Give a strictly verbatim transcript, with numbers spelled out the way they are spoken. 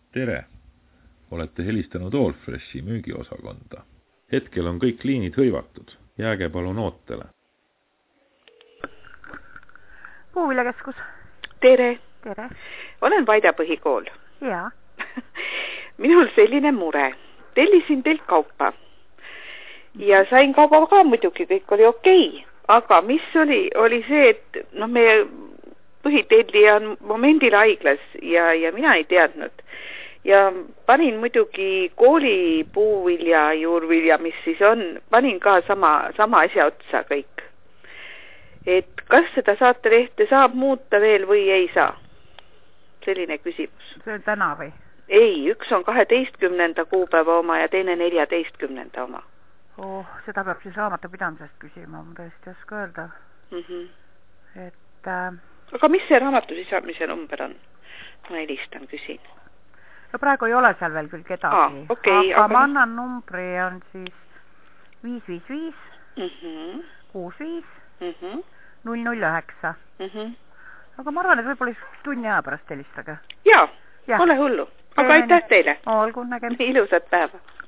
Tere! Olete helistanud Allfreshi müügiosakonda. Hetkel on kõik liinid hõivatud. Jääge palun ootele. Puuviljakeskus. Tere! Tere! Olen Vaida põhikool. Jaa. Minul selline mure. Tellisin teilt kaupa. Ja sain kauba ka muidugi, kõik oli okei. Aga mis oli, oli see, et no, meie põhitellija on momendil haiglas ja, ja mina ei teadnud. Ja panin muidugi kooli puuvilja, juurvilja, mis siis on, panin ka sama, sama asja otsa kõik. Et kas seda saatelehte saab muuta veel või ei saa? Selline küsimus. See on täna või? Ei, üks on kaheteistkümnenda kuupäeva oma ja teine neljateistkümnenda oma. Oh, seda peab siis raamatupidamisest küsima, ma tõesti oska öelda. Mm -hmm. Et... Äh... Aga mis see raamatu sisamise number on? Ma helistan, küsin. No praegu ei ole seal veel küll kedagi. Ah, okay, aga, aga ma ma... annan numbri on siis viis viis viis, kuus viis, null null üheksa. Aga ma arvan, et võib-olla tunni aja pärast helistage. Jaa, ja. Ole hullu. Aga aitäh teile. Olgu, nägem. Ilusat päeva.